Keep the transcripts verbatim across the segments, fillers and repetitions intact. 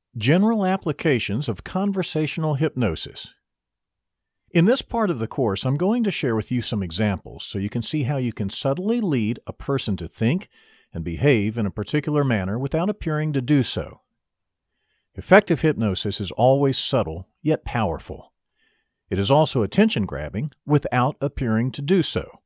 General applications of conversational hypnosis. In this part of the course, I'm going to share with you some examples so you can see how you can subtly lead a person to think and behave in a particular manner without appearing to do so. Effective hypnosis is always subtle, yet powerful. It is also attention-grabbing without appearing to do so.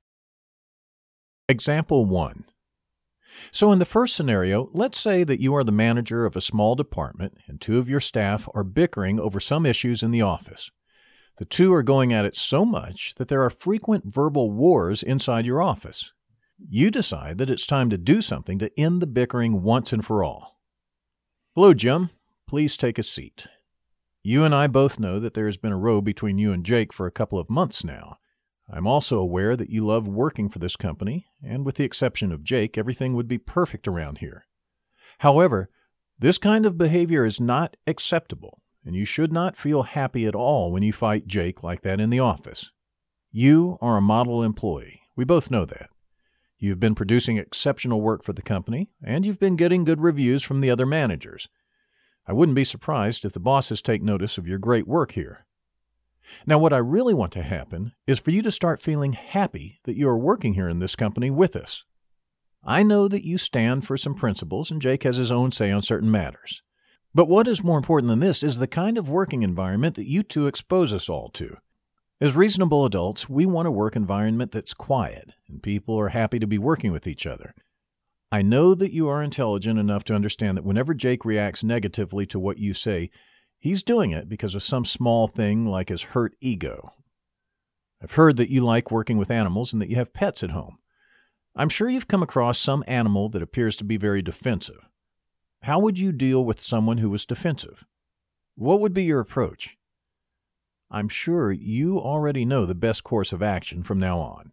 Example one. So in the first scenario, let's say that you are the manager of a small department and two of your staff are bickering over some issues in the office. The two are going at it so much that there are frequent verbal wars inside your office. You decide that it's time to do something to end the bickering once and for all. Hello, Jim. Please take a seat. You and I both know that there has been a row between you and Jake for a couple of months now. I'm also aware that you love working for this company, and with the exception of Jake, everything would be perfect around here. However, this kind of behavior is not acceptable, and you should not feel happy at all when you fight Jake like that in the office. You are a model employee. We both know that. You've been producing exceptional work for the company, and you've been getting good reviews from the other managers. I wouldn't be surprised if the bosses take notice of your great work here. Now, what I really want to happen is for you to start feeling happy that you are working here in this company with us. I know that you stand for some principles, and Jake has his own say on certain matters. But what is more important than this is the kind of working environment that you two expose us all to. As reasonable adults, we want a work environment that's quiet, and people are happy to be working with each other. I know that you are intelligent enough to understand that whenever Jake reacts negatively to what you say, he's doing it because of some small thing like his hurt ego. I've heard that you like working with animals and that you have pets at home. I'm sure you've come across some animal that appears to be very defensive. How would you deal with someone who was defensive? What would be your approach? I'm sure you already know the best course of action from now on.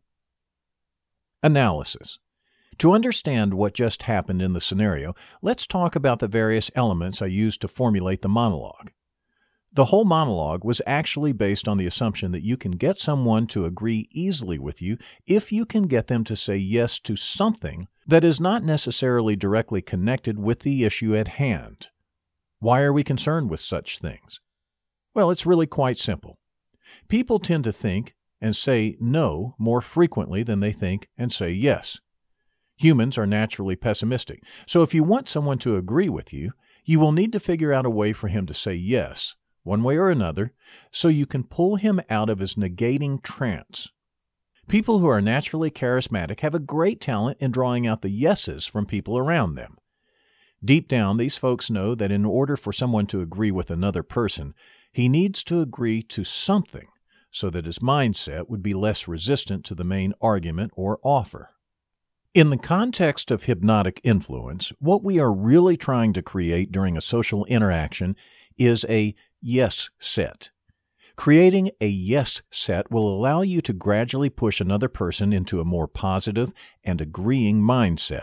Analysis. To understand what just happened in the scenario, let's talk about the various elements I used to formulate the monologue. The whole monologue was actually based on the assumption that you can get someone to agree easily with you if you can get them to say yes to something that is not necessarily directly connected with the issue at hand. Why are we concerned with such things? Well, it's really quite simple. People tend to think and say no more frequently than they think and say yes. Humans are naturally pessimistic, so if you want someone to agree with you, you will need to figure out a way for him to say yes, one way or another, so you can pull him out of his negating trance. People who are naturally charismatic have a great talent in drawing out the yeses from people around them. Deep down, these folks know that in order for someone to agree with another person, he needs to agree to something so that his mindset would be less resistant to the main argument or offer. In the context of hypnotic influence, what we are really trying to create during a social interaction is a yes set. Creating a yes set will allow you to gradually push another person into a more positive and agreeing mindset.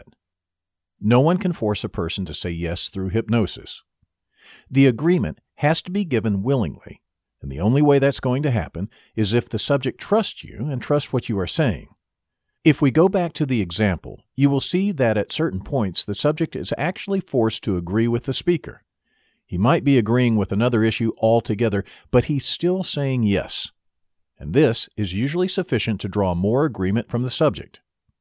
No one can force a person to say yes through hypnosis. The agreement has to be given willingly, and the only way that's going to happen is if the subject trusts you and trusts what you are saying. If we go back to the example, you will see that at certain points the subject is actually forced to agree with the speaker. He might be agreeing with another issue altogether, but he's still saying yes. And this is usually sufficient to draw more agreement from the subject.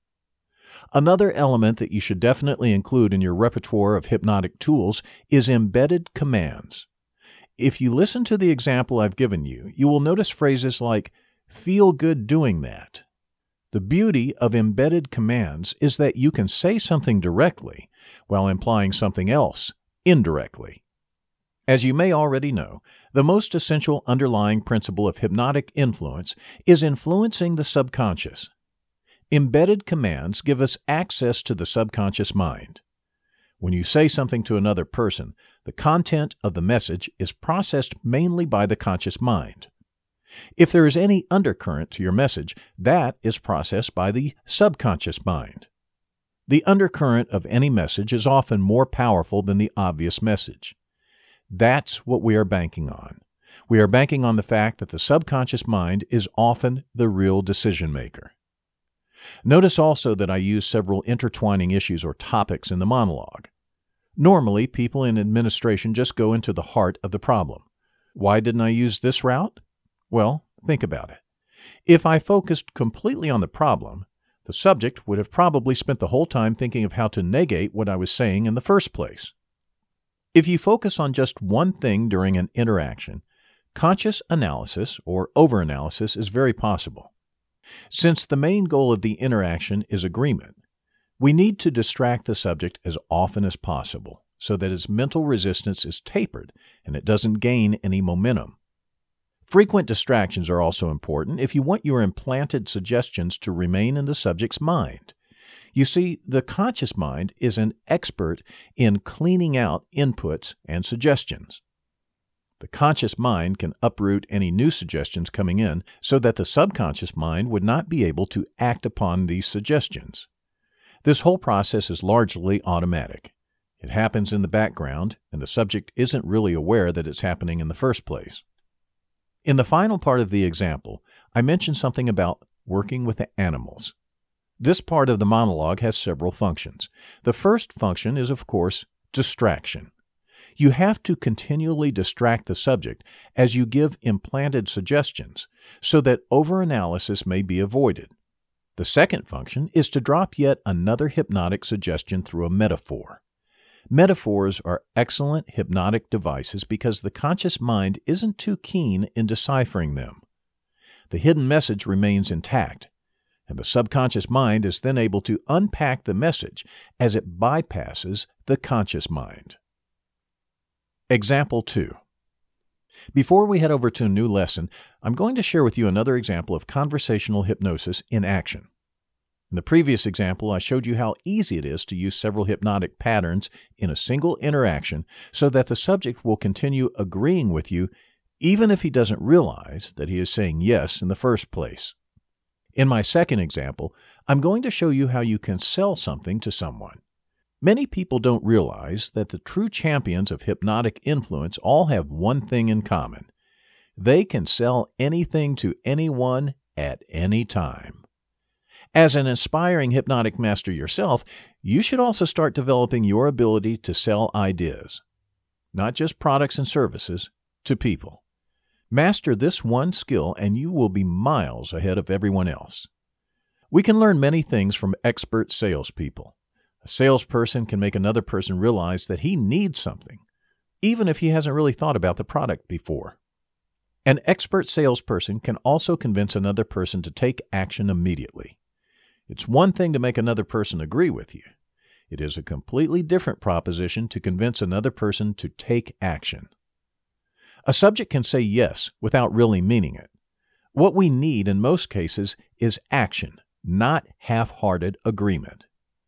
Another element that you should definitely include in your repertoire of hypnotic tools is embedded commands. If you listen to the example I've given you, you will notice phrases like, "feel good doing that." The beauty of embedded commands is that you can say something directly while implying something else indirectly. As you may already know, the most essential underlying principle of hypnotic influence is influencing the subconscious. Embedded commands give us access to the subconscious mind. When you say something to another person, the content of the message is processed mainly by the conscious mind. If there is any undercurrent to your message, that is processed by the subconscious mind. The undercurrent of any message is often more powerful than the obvious message. That's what we are banking on. We are banking on the fact that the subconscious mind is often the real decision maker. Notice also that I use several intertwining issues or topics in the monologue. Normally, people in administration just go into the heart of the problem. Why didn't I use this route? Well, think about it. If I focused completely on the problem, the subject would have probably spent the whole time thinking of how to negate what I was saying in the first place. If you focus on just one thing during an interaction, conscious analysis or overanalysis is very possible. Since the main goal of the interaction is agreement, we need to distract the subject as often as possible so that its mental resistance is tapered and it doesn't gain any momentum. Frequent distractions are also important if you want your implanted suggestions to remain in the subject's mind. You see, the conscious mind is an expert in cleaning out inputs and suggestions. The conscious mind can uproot any new suggestions coming in so that the subconscious mind would not be able to act upon these suggestions. This whole process is largely automatic. It happens in the background, and the subject isn't really aware that it's happening in the first place. In the final part of the example, I mentioned something about working with the animals. This part of the monologue has several functions. The first function is, of course, distraction. You have to continually distract the subject as you give implanted suggestions so that overanalysis may be avoided. The second function is to drop yet another hypnotic suggestion through a metaphor. Metaphors are excellent hypnotic devices because the conscious mind isn't too keen in deciphering them. The hidden message remains intact, and the subconscious mind is then able to unpack the message as it bypasses the conscious mind. Example two. Before we head over to a new lesson, I'm going to share with you another example of conversational hypnosis in action. In the previous example, I showed you how easy it is to use several hypnotic patterns in a single interaction so that the subject will continue agreeing with you even if he doesn't realize that he is saying yes in the first place. In my second example, I'm going to show you how you can sell something to someone. Many people don't realize that the true champions of hypnotic influence all have one thing in common. They can sell anything to anyone at any time. As an aspiring hypnotic master yourself, you should also start developing your ability to sell ideas, not just products and services, to people. Master this one skill and you will be miles ahead of everyone else. We can learn many things from expert salespeople. A salesperson can make another person realize that he needs something, even if he hasn't really thought about the product before. An expert salesperson can also convince another person to take action immediately. It's one thing to make another person agree with you. It is a completely different proposition to convince another person to take action. A subject can say yes without really meaning it. What we need in most cases is action, not half-hearted agreement.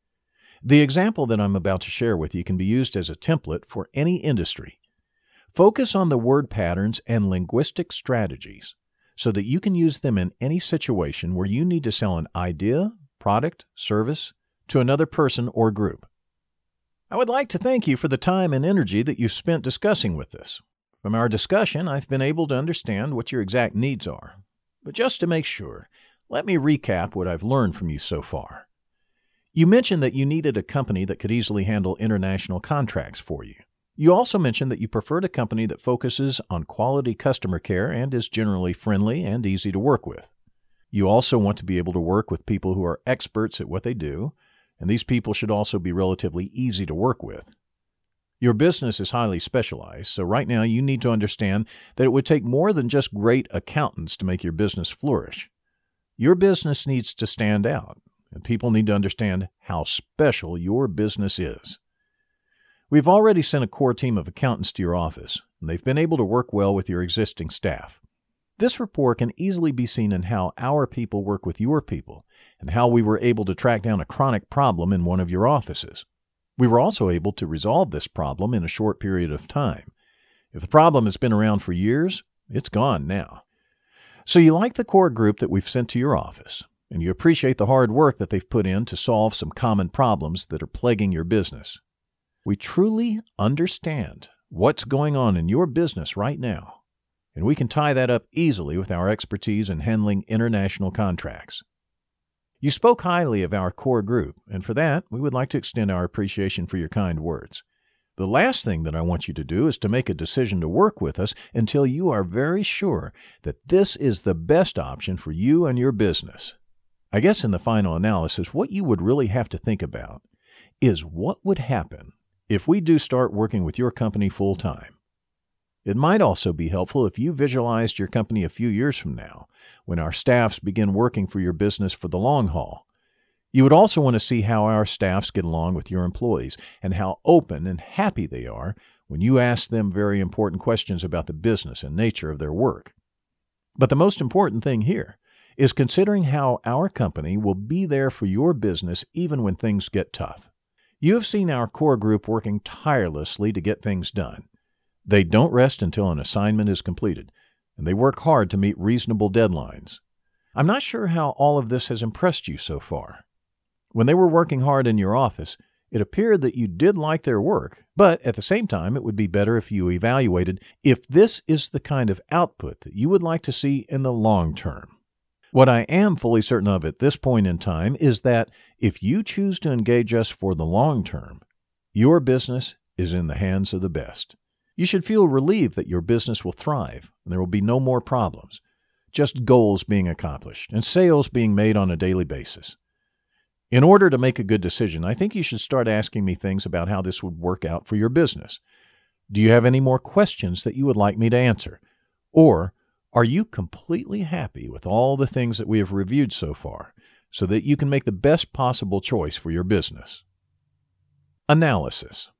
The example that I'm about to share with you can be used as a template for any industry. Focus on the word patterns and linguistic strategies so that you can use them in any situation where you need to sell an idea, product, service to another person or group. I would like to thank you for the time and energy that you spent discussing with us. From our discussion, I've been able to understand what your exact needs are. But just to make sure, let me recap what I've learned from you so far. You mentioned that you needed a company that could easily handle international contracts for you. You also mentioned that you preferred a company that focuses on quality customer care and is generally friendly and easy to work with. You also want to be able to work with people who are experts at what they do, and these people should also be relatively easy to work with. Your business is highly specialized, so right now you need to understand that it would take more than just great accountants to make your business flourish. Your business needs to stand out, and people need to understand how special your business is. We've already sent a core team of accountants to your office, and they've been able to work well with your existing staff. This rapport can easily be seen in how our people work with your people and how we were able to track down a chronic problem in one of your offices. We were also able to resolve this problem in a short period of time. If the problem has been around for years, it's gone now. So you like the core group that we've sent to your office, and you appreciate the hard work that they've put in to solve some common problems that are plaguing your business. We truly understand what's going on in your business right now, and we can tie that up easily with our expertise in handling international contracts. You spoke highly of our core group, and for that, we would like to extend our appreciation for your kind words. The last thing that I want you to do is to make a decision to work with us until you are very sure that this is the best option for you and your business. I guess in the final analysis, what you would really have to think about is what would happen if we do start working with your company full time. It might also be helpful if you visualized your company a few years from now, when our staffs begin working for your business for the long haul. You would also want to see how our staffs get along with your employees and how open and happy they are when you ask them very important questions about the business and nature of their work. But the most important thing here is considering how our company will be there for your business even when things get tough. You have seen our core group working tirelessly to get things done. They don't rest until an assignment is completed, and they work hard to meet reasonable deadlines. I'm not sure how all of this has impressed you so far. When they were working hard in your office, it appeared that you did like their work, but at the same time, it would be better if you evaluated if this is the kind of output that you would like to see in the long term. What I am fully certain of at this point in time is that if you choose to engage us for the long term, your business is in the hands of the best. You should feel relieved that your business will thrive and there will be no more problems, just goals being accomplished and sales being made on a daily basis. In order to make a good decision, I think you should start asking me things about how this would work out for your business. Do you have any more questions that you would like me to answer? Or are you completely happy with all the things that we have reviewed so far so that you can make the best possible choice for your business? Analysis.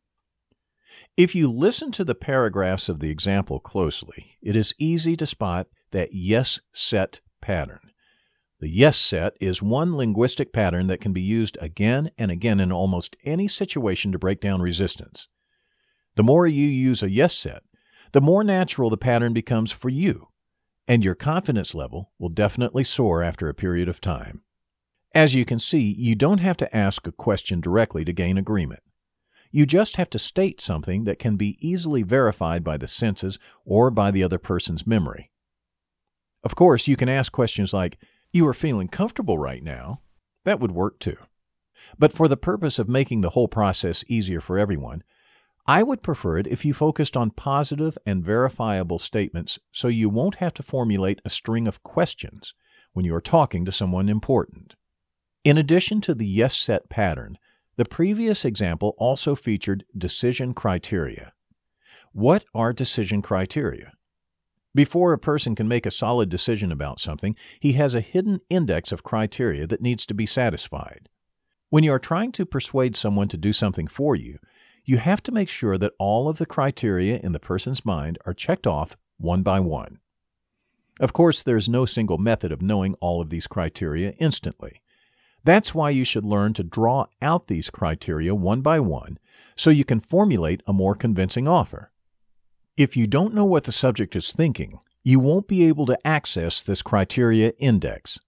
If you listen to the paragraphs of the example closely, it is easy to spot that yes set pattern. The yes set is one linguistic pattern that can be used again and again in almost any situation to break down resistance. The more you use a yes set, the more natural the pattern becomes for you, and your confidence level will definitely soar after a period of time. As you can see, you don't have to ask a question directly to gain agreement. You just have to state something that can be easily verified by the senses or by the other person's memory. Of course, you can ask questions like, "You are feeling comfortable right now?" That would work too. But for the purpose of making the whole process easier for everyone, I would prefer it if you focused on positive and verifiable statements so you won't have to formulate a string of questions when you are talking to someone important. In addition to the yes set pattern, the previous example also featured decision criteria. What are decision criteria? Before a person can make a solid decision about something, he has a hidden index of criteria that needs to be satisfied. When you are trying to persuade someone to do something for you, you have to make sure that all of the criteria in the person's mind are checked off one by one. Of course, there is no single method of knowing all of these criteria instantly. That's why you should learn to draw out these criteria one by one so you can formulate a more convincing offer. If you don't know what the subject is thinking, you won't be able to access this criteria index.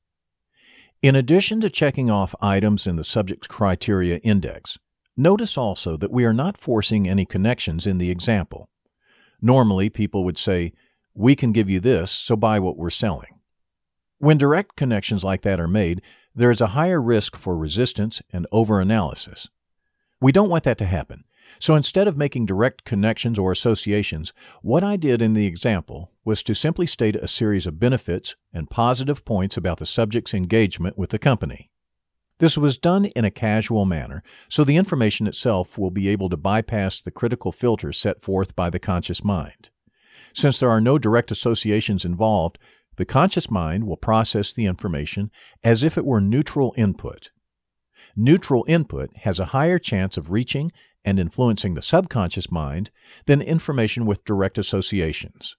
In addition to checking off items in the subject's criteria index, notice also that we are not forcing any connections in the example. Normally, people would say, "We can give you this, so buy what we're selling." When direct connections like that are made, there is a higher risk for resistance and overanalysis. We don't want that to happen. So instead of making direct connections or associations, what I did in the example was to simply state a series of benefits and positive points about the subject's engagement with the company. This was done in a casual manner, so the information itself will be able to bypass the critical filters set forth by the conscious mind. Since there are no direct associations involved, the conscious mind will process the information as if it were neutral input. Neutral input has a higher chance of reaching and influencing the subconscious mind than information with direct associations.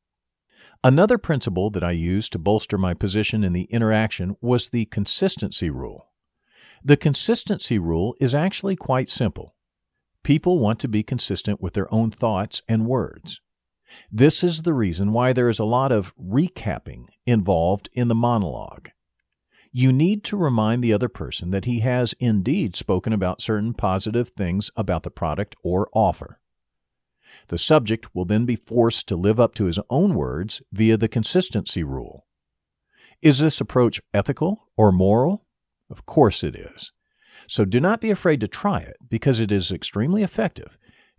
Another principle that I used to bolster my position in the interaction was the consistency rule. The consistency rule is actually quite simple. People want to be consistent with their own thoughts and words. This is the reason why there is a lot of recapping involved in the monologue. You need to remind the other person that he has indeed spoken about certain positive things about the product or offer. The subject will then be forced to live up to his own words via the consistency rule. Is this approach ethical or moral? Of course it is. So do not be afraid to try it because it is extremely effective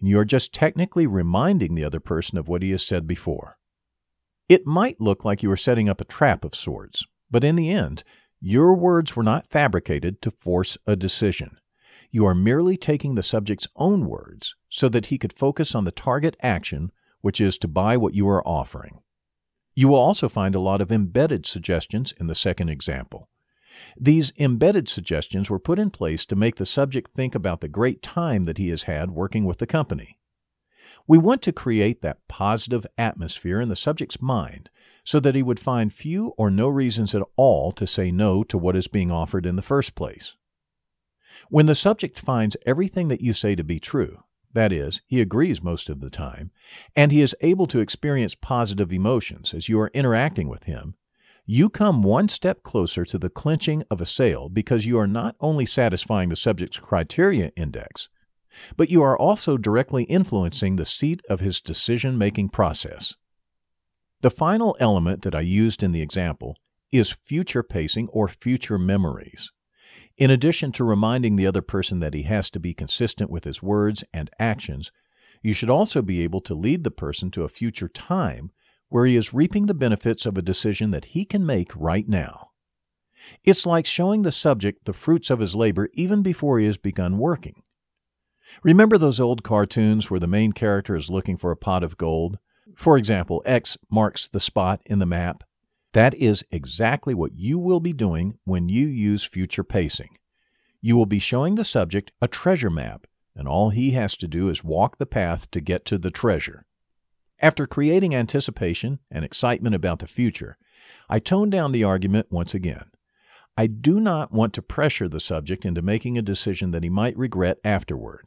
and you are just technically reminding the other person of what he has said before. It might look like you are setting up a trap of sorts, but in the end, your words were not fabricated to force a decision. You are merely taking the subject's own words so that he could focus on the target action, which is to buy what you are offering. You will also find a lot of embedded suggestions in the second example. These embedded suggestions were put in place to make the subject think about the great time that he has had working with the company. We want to create that positive atmosphere in the subject's mind so that he would find few or no reasons at all to say no to what is being offered in the first place. When the subject finds everything that you say to be true, that is, he agrees most of the time, and he is able to experience positive emotions as you are interacting with him, you come one step closer to the clinching of a sale because you are not only satisfying the subject's criteria index, but you are also directly influencing the seat of his decision-making process. The final element that I used in the example is future pacing or future memories. In addition to reminding the other person that he has to be consistent with his words and actions, you should also be able to lead the person to a future time where he is reaping the benefits of a decision that he can make right now. It's like showing the subject the fruits of his labor even before he has begun working. Remember those old cartoons where the main character is looking for a pot of gold? For example, X marks the spot in the map. That is exactly what you will be doing when you use future pacing. You will be showing the subject a treasure map, and all he has to do is walk the path to get to the treasure. After creating anticipation and excitement about the future, I tone down the argument once again. I do not want to pressure the subject into making a decision that he might regret afterward.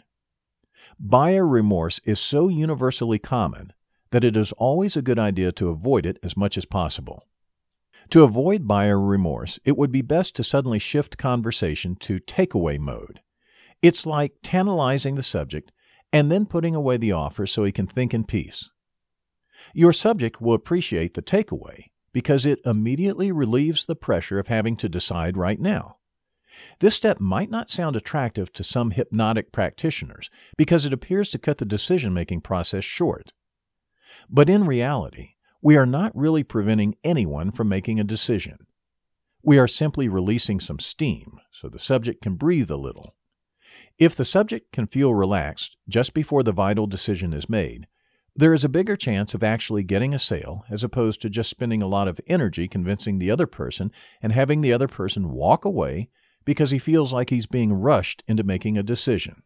Buyer remorse is so universally common that it is always a good idea to avoid it as much as possible. To avoid buyer remorse, it would be best to suddenly shift conversation to takeaway mode. It's like tantalizing the subject and then putting away the offer so he can think in peace. Your subject will appreciate the takeaway because it immediately relieves the pressure of having to decide right now. This step might not sound attractive to some hypnotic practitioners because it appears to cut the decision-making process short. But in reality, we are not really preventing anyone from making a decision. We are simply releasing some steam so the subject can breathe a little. If the subject can feel relaxed just before the vital decision is made, there is a bigger chance of actually getting a sale as opposed to just spending a lot of energy convincing the other person and having the other person walk away because he feels like he's being rushed into making a decision.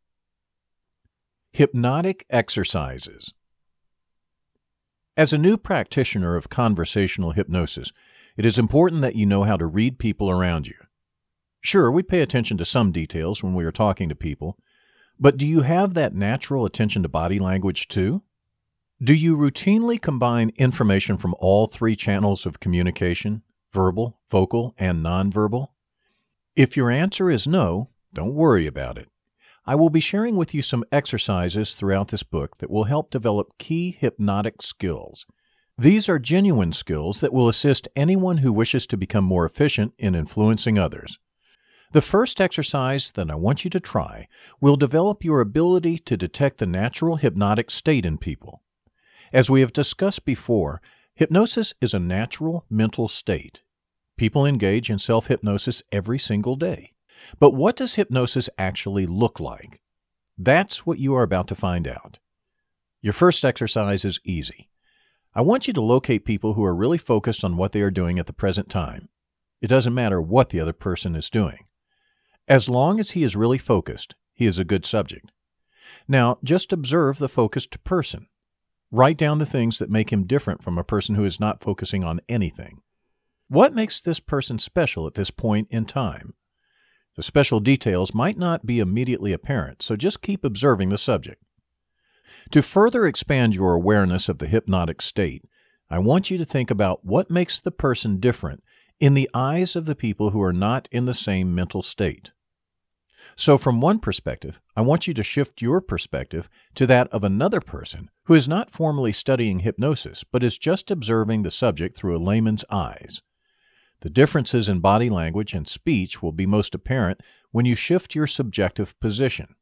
Hypnotic exercises. As a new practitioner of conversational hypnosis, it is important that you know how to read people around you. Sure, we pay attention to some details when we are talking to people, but do you have that natural attention to body language too? Do you routinely combine information from all three channels of communication, verbal, vocal, and nonverbal? If your answer is no, don't worry about it. I will be sharing with you some exercises throughout this book that will help develop key hypnotic skills. These are genuine skills that will assist anyone who wishes to become more efficient in influencing others. The first exercise that I want you to try will develop your ability to detect the natural hypnotic state in people. As we have discussed before, hypnosis is a natural mental state. People engage in self-hypnosis every single day. But what does hypnosis actually look like? That's what you are about to find out. Your first exercise is easy. I want you to locate people who are really focused on what they are doing at the present time. It doesn't matter what the other person is doing. As long as he is really focused, he is a good subject. Now, just observe the focused person. Write down the things that make him different from a person who is not focusing on anything. What makes this person special at this point in time? The special details might not be immediately apparent, so just keep observing the subject. To further expand your awareness of the hypnotic state, I want you to think about what makes the person different in the eyes of the people who are not in the same mental state. So from one perspective, I want you to shift your perspective to that of another person who is not formally studying hypnosis, but is just observing the subject through a layman's eyes. The differences in body language and speech will be most apparent when you shift your subjective position.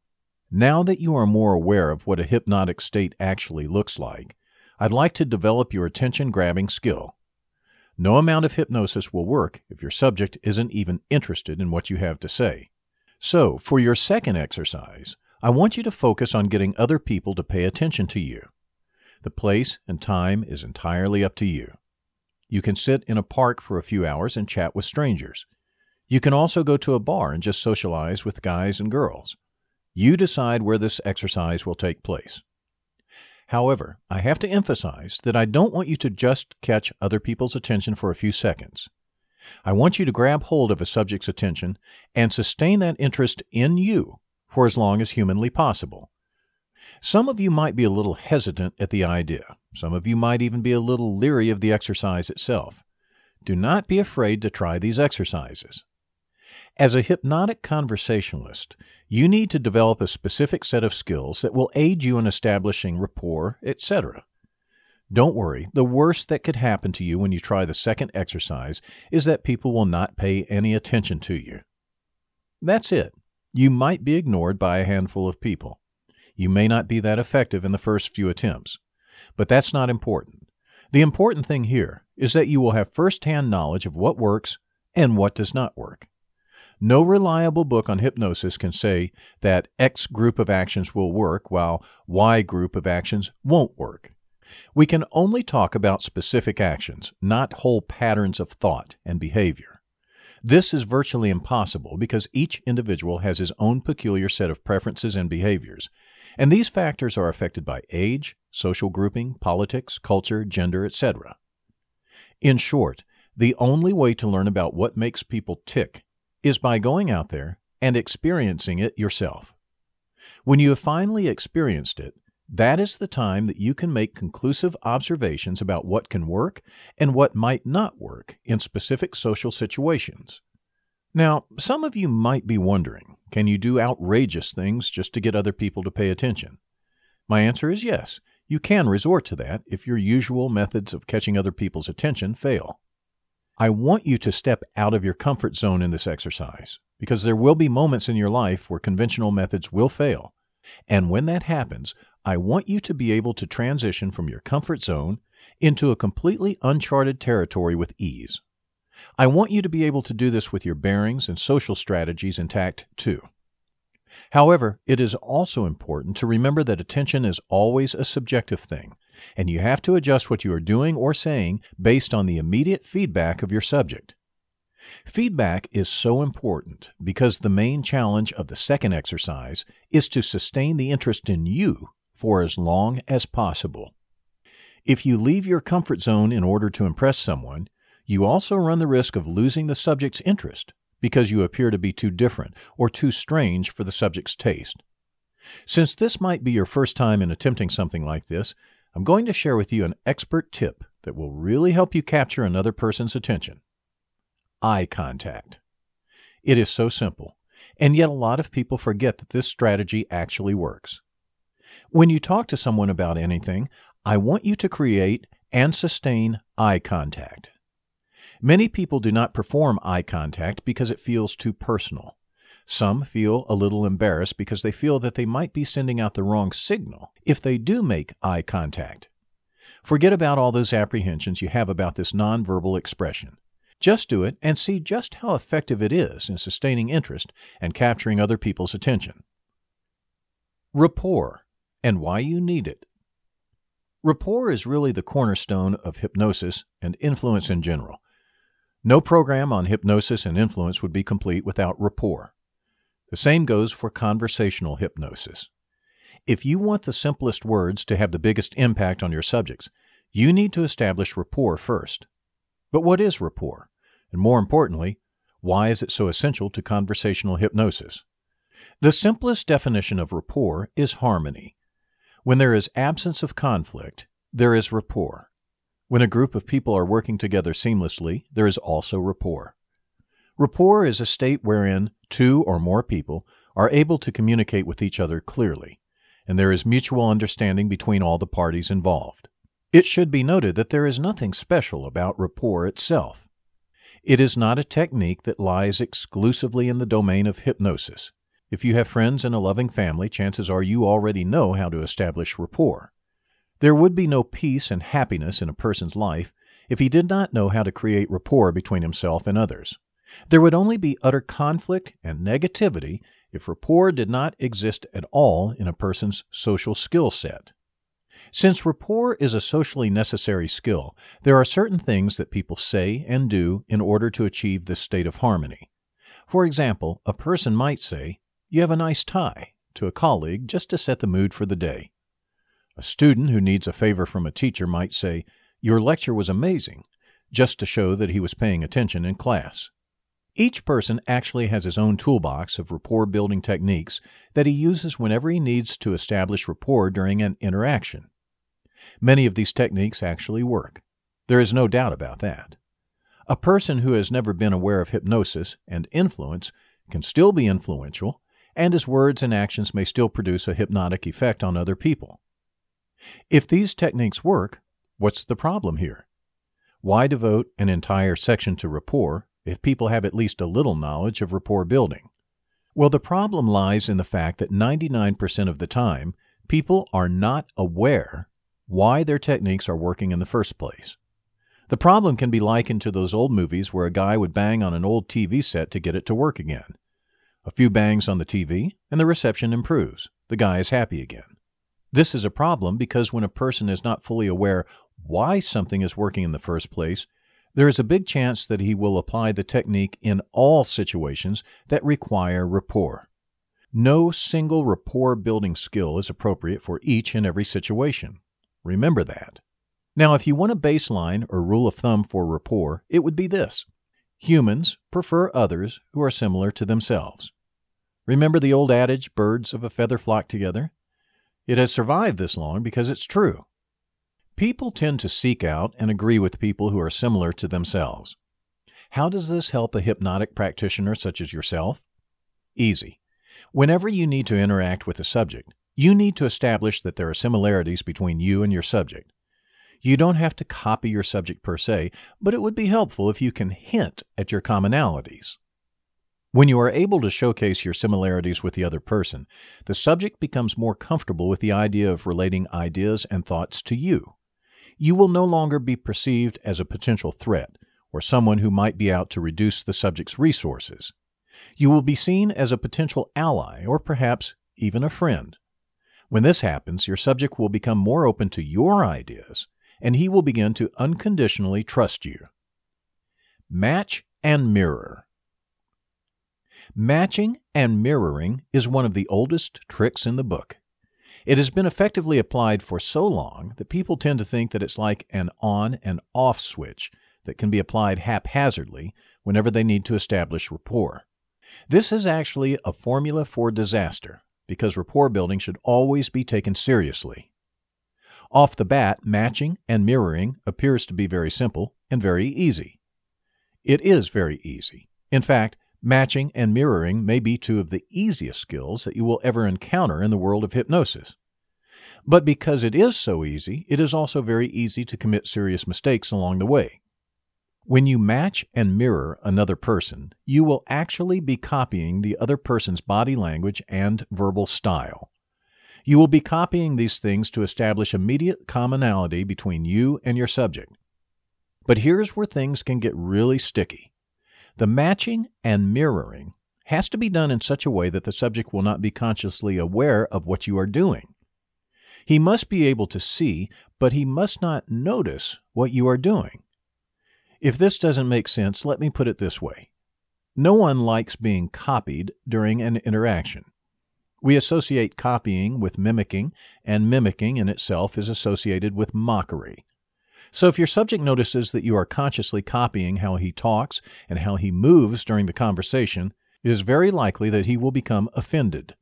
Now that you are more aware of what a hypnotic state actually looks like, I'd like to develop your attention-grabbing skill. No amount of hypnosis will work if your subject isn't even interested in what you have to say. So, for your second exercise, I want you to focus on getting other people to pay attention to you. The place and time is entirely up to you. You can sit in a park for a few hours and chat with strangers. You can also go to a bar and just socialize with guys and girls. You decide where this exercise will take place. However, I have to emphasize that I don't want you to just catch other people's attention for a few seconds. I want you to grab hold of a subject's attention and sustain that interest in you for as long as humanly possible. Some of you might be a little hesitant at the idea. Some of you might even be a little leery of the exercise itself. Do not be afraid to try these exercises. As a hypnotic conversationalist, you need to develop a specific set of skills that will aid you in establishing rapport, et cetera. Don't worry, the worst that could happen to you when you try the second exercise is that people will not pay any attention to you. That's it. You might be ignored by a handful of people. You may not be that effective in the first few attempts, but that's not important. The important thing here is that you will have first-hand knowledge of what works and what does not work. No reliable book on hypnosis can say that X group of actions will work while Y group of actions won't work. We can only talk about specific actions, not whole patterns of thought and behavior. This is virtually impossible because each individual has his own peculiar set of preferences and behaviors, and these factors are affected by age, social grouping, politics, culture, gender, et cetera. In short, the only way to learn about what makes people tick is by going out there and experiencing it yourself. When you have finally experienced it, that is the time that you can make conclusive observations about what can work and what might not work in specific social situations. Now, some of you might be wondering, can you do outrageous things just to get other people to pay attention? My answer is yes, you can resort to that if your usual methods of catching other people's attention fail. I want you to step out of your comfort zone in this exercise, because there will be moments in your life where conventional methods will fail. And when that happens, I want you to be able to transition from your comfort zone into a completely uncharted territory with ease. I want you to be able to do this with your bearings and social strategies intact, too. However, it is also important to remember that attention is always a subjective thing, and you have to adjust what you are doing or saying based on the immediate feedback of your subject. Feedback is so important because the main challenge of the second exercise is to sustain the interest in you for as long as possible. If you leave your comfort zone in order to impress someone, you also run the risk of losing the subject's interest because you appear to be too different or too strange for the subject's taste. Since this might be your first time in attempting something like this, I'm going to share with you an expert tip that will really help you capture another person's attention. Eye contact. It is so simple, and yet a lot of people forget that this strategy actually works. When you talk to someone about anything, I want you to create and sustain eye contact. Many people do not perform eye contact because it feels too personal. Some feel a little embarrassed because they feel that they might be sending out the wrong signal if they do make eye contact. Forget about all those apprehensions you have about this nonverbal expression. Just do it and see just how effective it is in sustaining interest and capturing other people's attention. Rapport, and why you need it. Rapport is really the cornerstone of hypnosis and influence in general. No program on hypnosis and influence would be complete without rapport. The same goes for conversational hypnosis. If you want the simplest words to have the biggest impact on your subjects, you need to establish rapport first. But what is rapport? And more importantly, why is it so essential to conversational hypnosis? The simplest definition of rapport is harmony. When there is absence of conflict, there is rapport. When a group of people are working together seamlessly, there is also rapport. Rapport is a state wherein two or more people are able to communicate with each other clearly, and there is mutual understanding between all the parties involved. It should be noted that there is nothing special about rapport itself. It is not a technique that lies exclusively in the domain of hypnosis. If you have friends and a loving family, chances are you already know how to establish rapport. There would be no peace and happiness in a person's life if he did not know how to create rapport between himself and others. There would only be utter conflict and negativity if rapport did not exist at all in a person's social skill set. Since rapport is a socially necessary skill, there are certain things that people say and do in order to achieve this state of harmony. For example, a person might say, "You have a nice tie," to a colleague just to set the mood for the day. A student who needs a favor from a teacher might say, "Your lecture was amazing," just to show that he was paying attention in class. Each person actually has his own toolbox of rapport-building techniques that he uses whenever he needs to establish rapport during an interaction. Many of these techniques actually work. There is no doubt about that. A person who has never been aware of hypnosis and influence can still be influential, and his words and actions may still produce a hypnotic effect on other people. If these techniques work, what's the problem here? Why devote an entire section to rapport if people have at least a little knowledge of rapport building? Well, the problem lies in the fact that ninety-nine percent of the time, people are not aware why their techniques are working in the first place. The problem can be likened to those old movies where a guy would bang on an old T V set to get it to work again. A few bangs on the T V, and the reception improves. The guy is happy again. This is a problem because when a person is not fully aware why something is working in the first place, there is a big chance that he will apply the technique in all situations that require rapport. No single rapport-building skill is appropriate for each and every situation. Remember that. Now, if you want a baseline or rule of thumb for rapport, it would be this. Humans prefer others who are similar to themselves. Remember the old adage, birds of a feather flock together? It has survived this long because it's true. People tend to seek out and agree with people who are similar to themselves. How does this help a hypnotic practitioner such as yourself? Easy. Whenever you need to interact with a subject, you need to establish that there are similarities between you and your subject. You don't have to copy your subject per se, but it would be helpful if you can hint at your commonalities. When you are able to showcase your similarities with the other person, the subject becomes more comfortable with the idea of relating ideas and thoughts to you. You will no longer be perceived as a potential threat or someone who might be out to reduce the subject's resources. You will be seen as a potential ally or perhaps even a friend. When this happens, your subject will become more open to your ideas, and he will begin to unconditionally trust you. Match and mirror. Matching and mirroring is one of the oldest tricks in the book. It has been effectively applied for so long that people tend to think that it's like an on and off switch that can be applied haphazardly whenever they need to establish rapport. This is actually a formula for disaster because rapport building should always be taken seriously. Off the bat, matching and mirroring appears to be very simple and very easy. It is very easy. In fact, matching and mirroring may be two of the easiest skills that you will ever encounter in the world of hypnosis. But because it is so easy, it is also very easy to commit serious mistakes along the way. When you match and mirror another person, you will actually be copying the other person's body language and verbal style. You will be copying these things to establish immediate commonality between you and your subject. But here's where things can get really sticky. The matching and mirroring has to be done in such a way that the subject will not be consciously aware of what you are doing. He must be able to see, but he must not notice what you are doing. If this doesn't make sense, let me put it this way. No one likes being copied during an interaction. We associate copying with mimicking, and mimicking in itself is associated with mockery. So if your subject notices that you are consciously copying how he talks and how he moves during the conversation, it is very likely that he will become offended.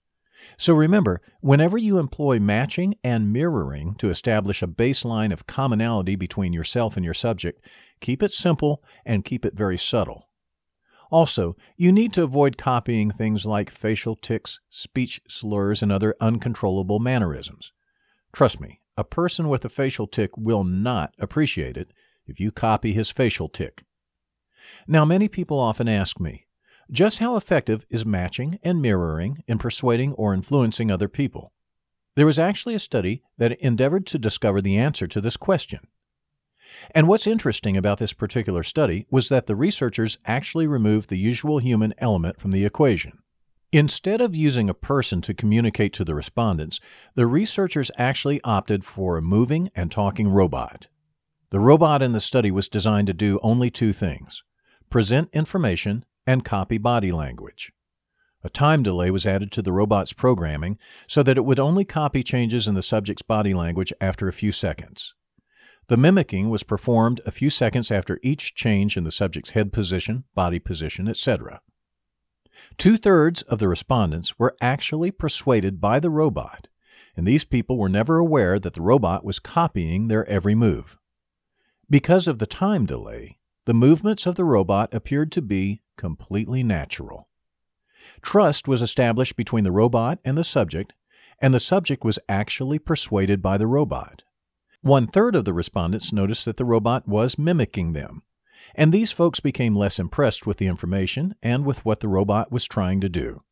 So remember, whenever you employ matching and mirroring to establish a baseline of commonality between yourself and your subject, keep it simple and keep it very subtle. Also, you need to avoid copying things like facial tics, speech slurs, and other uncontrollable mannerisms. Trust me, a person with a facial tic will not appreciate it if you copy his facial tic. Now, many people often ask me, Just how effective is matching and mirroring in persuading or influencing other people? There was actually a study that endeavored to discover the answer to this question. And what's interesting about this particular study was that the researchers actually removed the usual human element from the equation. Instead of using a person to communicate to the respondents, the researchers actually opted for a moving and talking robot. The robot in the study was designed to do only two things: present information and copy body language. A time delay was added to the robot's programming so that it would only copy changes in the subject's body language after a few seconds. The mimicking was performed a few seconds after each change in the subject's head position, body position, et cetera. Two-thirds of the respondents were actually persuaded by the robot, and these people were never aware that the robot was copying their every move. Because of the time delay, the movements of the robot appeared to be completely natural. Trust was established between the robot and the subject, and the subject was actually persuaded by the robot. One-third of the respondents noticed that the robot was mimicking them, and these folks became less impressed with the information and with what the robot was trying to do.